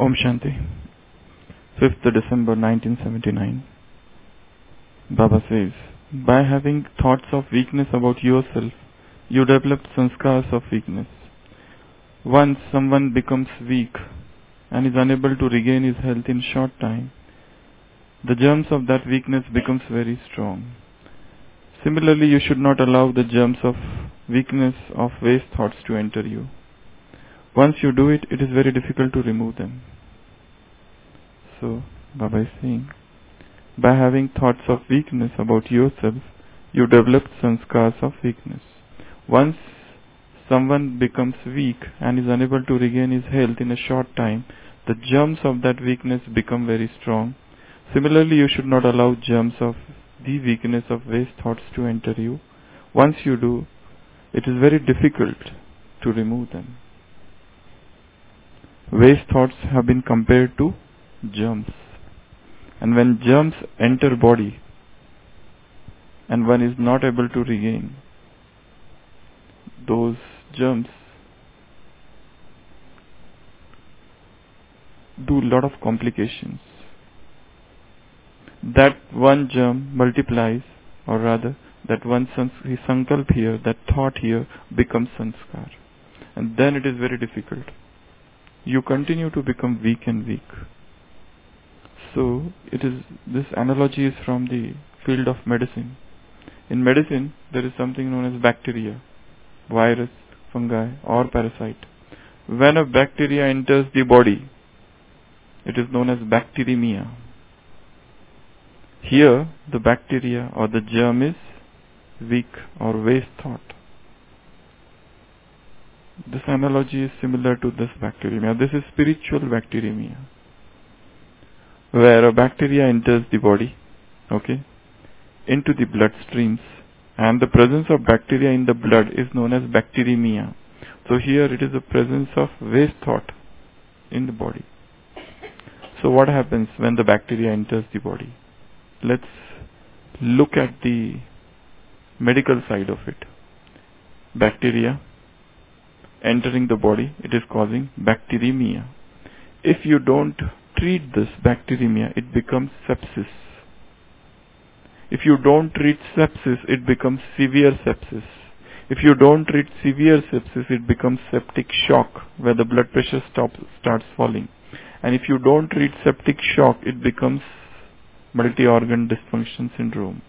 Om Shanti. 5th December 1979. Baba says, by having thoughts of weakness about yourself, you develop sanskars of weakness. Once someone becomes weak and is unable to regain his health in short time, the germs of that weakness becomes very strong. Similarly, you should not allow the germs of weakness of waste thoughts to enter you. Once you do it, it is very difficult to remove them. So, Baba is saying, by having thoughts of weakness about yourself, you develop sanskars of weakness. Once someone becomes weak and is unable to regain his health in a short time, the germs of that weakness become very strong. Similarly, you should not allow germs of the weakness of waste thoughts to enter you. Once you do, it is very difficult to remove them. Waste thoughts have been compared to germs. And when germs enter body and one is not able to regain, those germs do a lot of complications. That one germ multiplies, or rather, that one sankalp here, that thought here becomes sanskar. And then it is very difficult. You continue to become weak and weak. So, this analogy is from the field of medicine. In medicine, there is something known as bacteria, virus, fungi, or parasite. When a bacteria enters the body, it is known as bacteremia. Here, the bacteria or the germ is weak or waste thought. This analogy is similar to this bacteremia. This is spiritual bacteremia, where a bacteria enters the body, into the blood streams, and the presence of bacteria in the blood is known as bacteremia. So here it is the presence of waste thought in the body. So what happens when the bacteria enters the body? Let's look at the medical side of it. Bacteria entering the body, it is causing bacteremia. If you don't treat this bacteremia, it becomes sepsis. If you don't treat sepsis, it becomes severe sepsis. If you don't treat severe sepsis, it becomes septic shock, where the blood pressure starts falling. And if you don't treat septic shock, it becomes multi-organ dysfunction syndrome,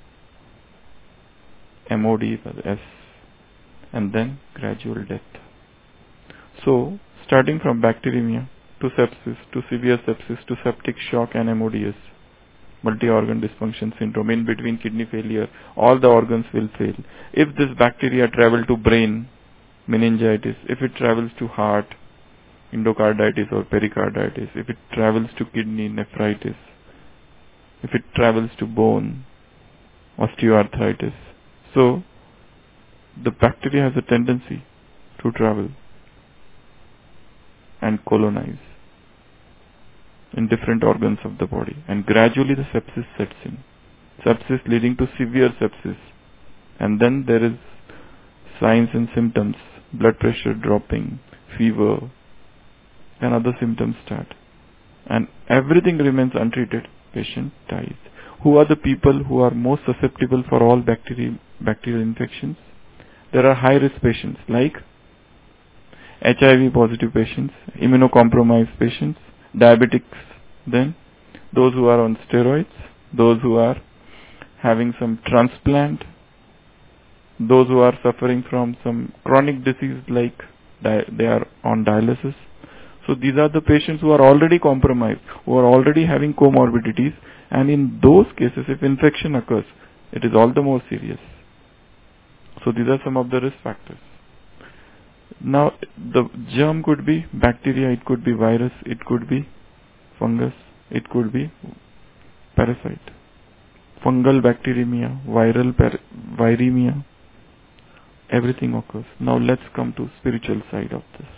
MOD with S, and then gradual death. So, starting from bacteremia to sepsis, to severe sepsis, to septic shock and MODS, multi-organ dysfunction syndrome, in between kidney failure, all the organs will fail. If this bacteria travel to brain, meningitis, if it travels to heart, endocarditis or pericarditis, if it travels to kidney, nephritis, if it travels to bone, osteoarthritis. So, the bacteria has a tendency to travel and colonize in different organs of the body, and gradually the sepsis sets in. Sepsis leading to severe sepsis, and then there is signs and symptoms, blood pressure dropping, fever, and other symptoms start. And everything remains untreated, patient dies. Who are the people who are most susceptible for all bacterial infections? There are high risk patients like HIV positive patients, immunocompromised patients, diabetics, then those who are on steroids, those who are having some transplant, those who are suffering from some chronic disease like they are on dialysis. So these are the patients who are already compromised, who are already having comorbidities, and in those cases if infection occurs, it is all the more serious. So these are some of the risk factors. Now, the germ could be bacteria, it could be virus, it could be fungus, it could be parasite. Fungal bacteremia, viral viremia, everything occurs. Now let's come to spiritual side of this.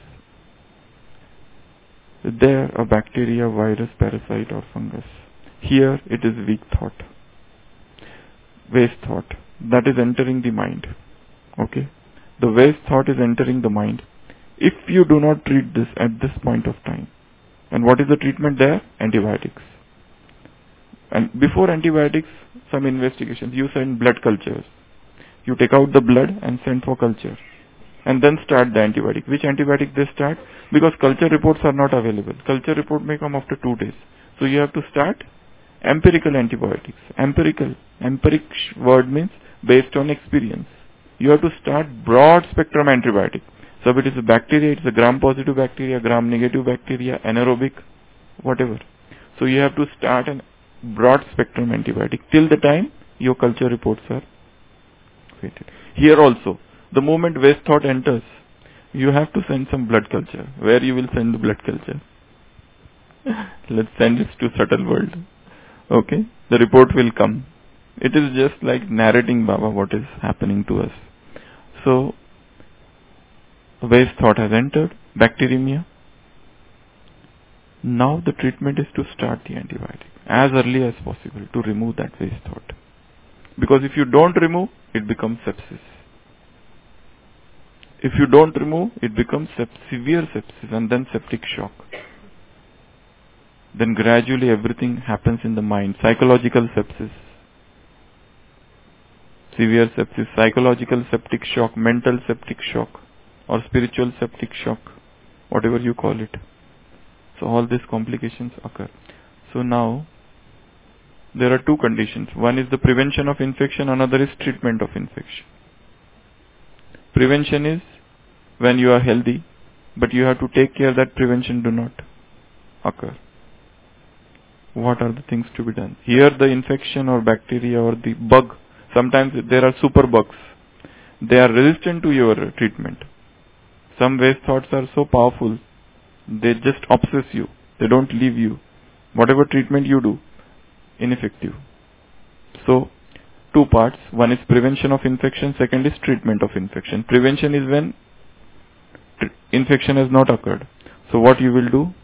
There, a bacteria, virus, parasite or fungus. Here, it is weak thought, waste thought, that is entering the mind. The waste thought is entering the mind. If you do not treat this at this point of time, And what is the treatment there? Antibiotics. And before antibiotics, some investigations. You send blood cultures. You take out the blood and send for culture. And then start the antibiotic. Which antibiotic they start? Because culture reports are not available. Culture report may come after 2 days. So you have to start empirical antibiotics. Empiric word means based on experience. You have to start broad spectrum antibiotic. So if it is a bacteria, it's a gram-positive bacteria, gram-negative bacteria, anaerobic, whatever. So you have to start a broad spectrum antibiotic till the time your culture reports are created. Here also, the moment waste thought enters, you have to send some blood culture. Where you will send the blood culture? Let's send it to subtle world. Okay, the report will come. It is just like narrating Baba what is happening to us. So, waste thought has entered, bacteremia. Now the treatment is to start the antibiotic as early as possible to remove that waste thought. Because if you don't remove, it becomes sepsis. If you don't remove, it becomes severe sepsis and then septic shock. Then gradually everything happens in the mind. Psychological sepsis, severe sepsis, psychological septic shock, mental septic shock, or spiritual septic shock, whatever you call it. So all these complications occur. So now, there are 2 conditions. One is the prevention of infection, another is treatment of infection. Prevention is when you are healthy, but you have to take care that prevention do not occur. What are the things to be done? Here the infection or bacteria or the bug, sometimes there are super bugs. They are resistant to your treatment. Some waste thoughts are so powerful, they just obsess you. They don't leave you. Whatever treatment you do, ineffective. So, 2 parts. One is prevention of infection, second is treatment of infection. Prevention is when infection has not occurred. So what you will do?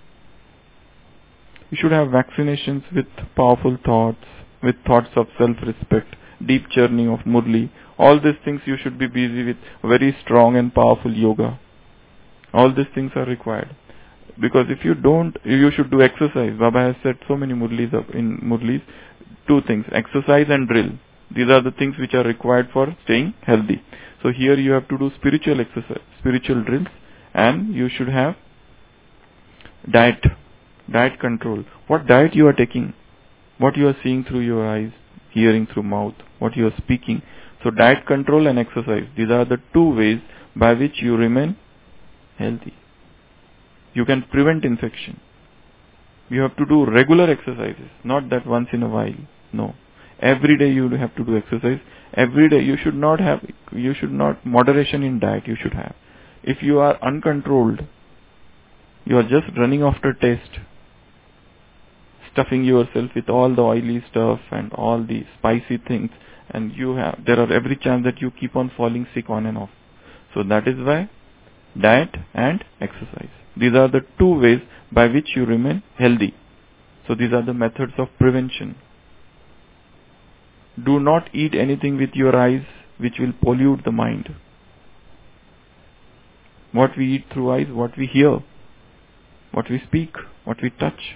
You should have vaccinations with powerful thoughts, with thoughts of self-respect, deep churning of Murli. All these things you should be busy with, very strong and powerful yoga. All these things are required. Because if you don't, you should do exercise. Baba has said so many Murlis in Murlis. 2 things, exercise and drill. These are the things which are required for staying healthy. So here you have to do spiritual exercise, spiritual drills, and you should have diet control. What diet you are taking, what you are seeing through your eyes, hearing through mouth, what you are speaking. So diet control and exercise. These are the 2 ways by which you remain healthy. You can prevent infection. You have to do regular exercises, not that once in a while. No. Every day you have to do exercise. Every day you should not, moderation in diet you should have. If you are uncontrolled, you are just running after taste, stuffing yourself with all the oily stuff and all the spicy things, and there are every chance that you keep on falling sick on and off. So that is why diet and exercise. These are the 2 ways by which you remain healthy. So these are the methods of prevention. Do not eat anything with your eyes which will pollute the mind. What we eat through eyes, what we hear, what we speak, what we touch.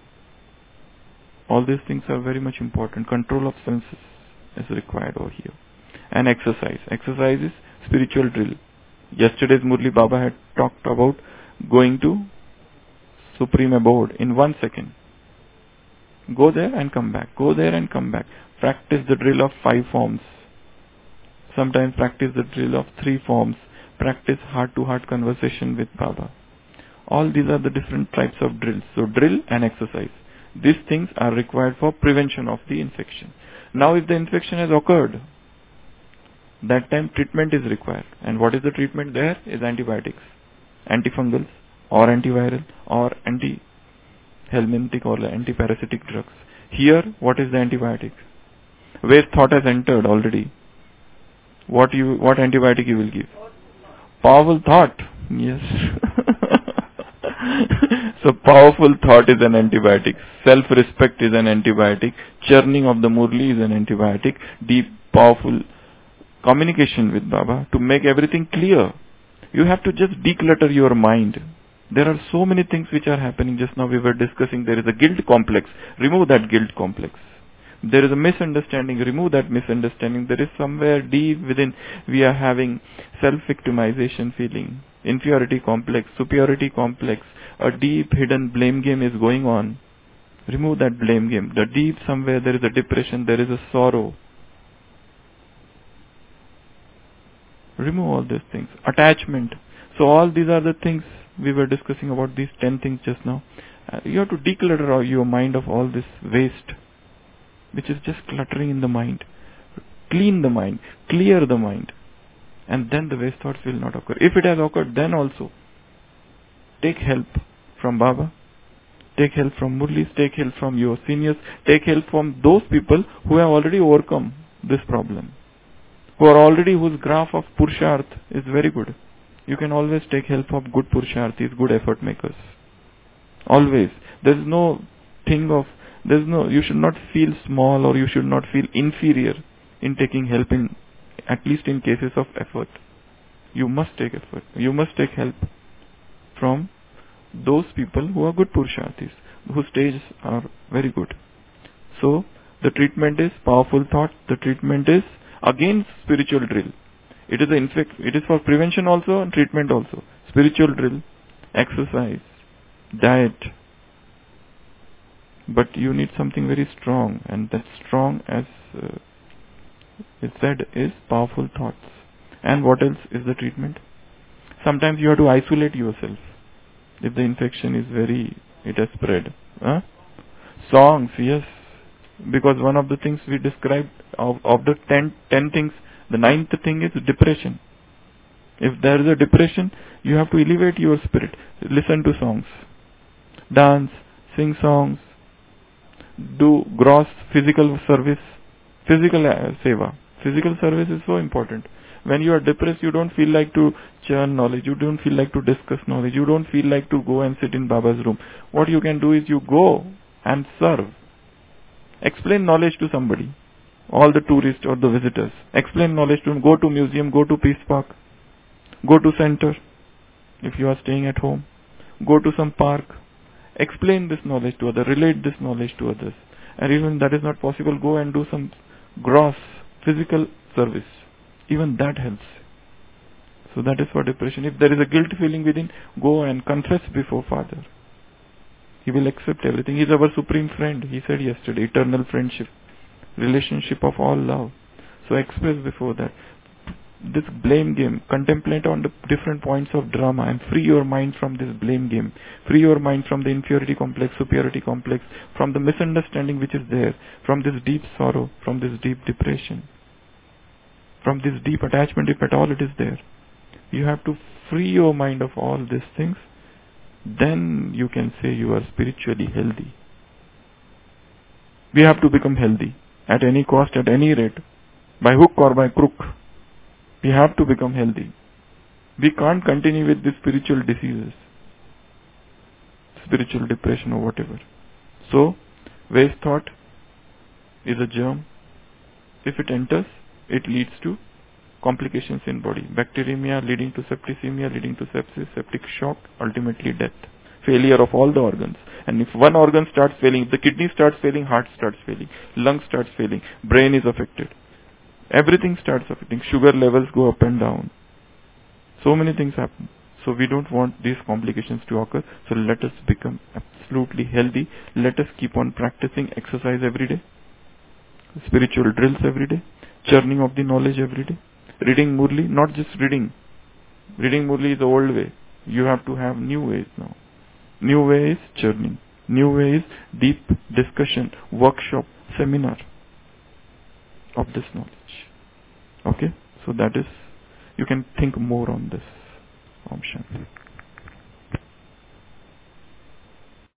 All these things are very much important. Control of senses is required over here. And exercise. Exercise is spiritual drill. Yesterday's Murli Baba had talked about going to Supreme Abode in 1 second. Go there and come back. Go there and come back. Practice the drill of 5 forms. Sometimes practice the drill of 3 forms. Practice heart-to-heart conversation with Baba. All these are the different types of drills. So drill and exercise. These things are required for prevention of the infection. Now if the infection has occurred, that time treatment is required. And what is the treatment there? Is antibiotics. Antifungals or antiviral or anti-helminthic or anti-parasitic drugs. Here, what is the antibiotic? Waste thought has entered already. What antibiotic you will give? Powerful thought. Yes. So powerful thought is an antibiotic. Self-respect is an antibiotic. Churning of the Murli is an antibiotic. Deep, powerful communication with Baba to make everything clear. You have to just declutter your mind. There are so many things which are happening. Just now we were discussing there is a guilt complex. Remove that guilt complex. There is a misunderstanding. Remove that misunderstanding. There is somewhere deep within we are having self-victimization feeling, inferiority complex, superiority complex. A deep hidden blame game is going on. Remove that blame game. The deep somewhere there is a depression, there is a sorrow. Remove all these things. Attachment. So all these are the things we were discussing about, these 10 things just now. You have to declutter your mind of all this waste, which is just cluttering in the mind. Clean the mind. Clear the mind. And then the waste thoughts will not occur. If it has occurred, then also take help from Baba. Take help from Murlis. Take help from your seniors. Take help from those people who have already overcome this problem. Who are already, whose graph of Purusharth is very good. You can always take help of good Purusharthis, good effort makers. Always. There is no thing of, you should not feel small or you should not feel inferior in taking help in, at least in cases of effort. You must take effort. You must take help from those people who are good Purusharthis, whose stages are very good. So, the treatment is powerful thought. The treatment is again spiritual drill. It is for prevention also and treatment also. Spiritual drill, exercise, diet. But you need something very strong, and that strong, as is said, is powerful thoughts. And what else is the treatment? Sometimes you have to isolate yourself. If the infection is it has spread. Songs, yes. Because one of the things we described of the 10 things, the 9th thing is depression. If there is a depression, you have to elevate your spirit. Listen to songs. Dance, sing songs. Do gross physical service. Physical seva. Physical service is so important. When you are depressed, you don't feel like to churn knowledge. You don't feel like to discuss knowledge. You don't feel like to go and sit in Baba's room. What you can do is you go and serve. Explain knowledge to somebody. All the tourists or the visitors. Explain knowledge to them. Go to museum. Go to Peace Park. Go to center. If you are staying at home. Go to some park. Explain this knowledge to others. Relate this knowledge to others. And even that is not possible, go and do some gross physical service. Even that helps. So that is for depression. If there is a guilt feeling within, go and confess before Father. He will accept everything. He is our supreme friend. He said yesterday, eternal friendship, relationship of all love. So express before that. This blame game, contemplate on the different points of drama and free your mind from this blame game. Free your mind from the inferiority complex, superiority complex, from the misunderstanding which is there, from this deep sorrow, from this deep depression, from this deep attachment, if at all it is there. You have to free your mind of all these things. Then you can say you are spiritually healthy. We have to become healthy at any cost, at any rate, by hook or by crook. We have to become healthy. We can't continue with these spiritual diseases, spiritual depression or whatever. So, waste thought is a germ. If it enters, it leads to complications in body. Bacteremia leading to septicemia, leading to sepsis, septic shock, ultimately death. Failure of all the organs. And if one organ starts failing, if the kidney starts failing, heart starts failing, lung starts failing, brain is affected. Everything starts affecting. Sugar levels go up and down. So many things happen. So we don't want these complications to occur. So let us become absolutely healthy. Let us keep on practicing exercise every day. Spiritual drills every day. Churning of the knowledge every day. Reading Murli, not just reading. Reading Murli is the old way. You have to have new ways now. New way is churning. New way is deep discussion, workshop, seminar of this knowledge. Okay? So that is, you can think more on this. Om Shanti.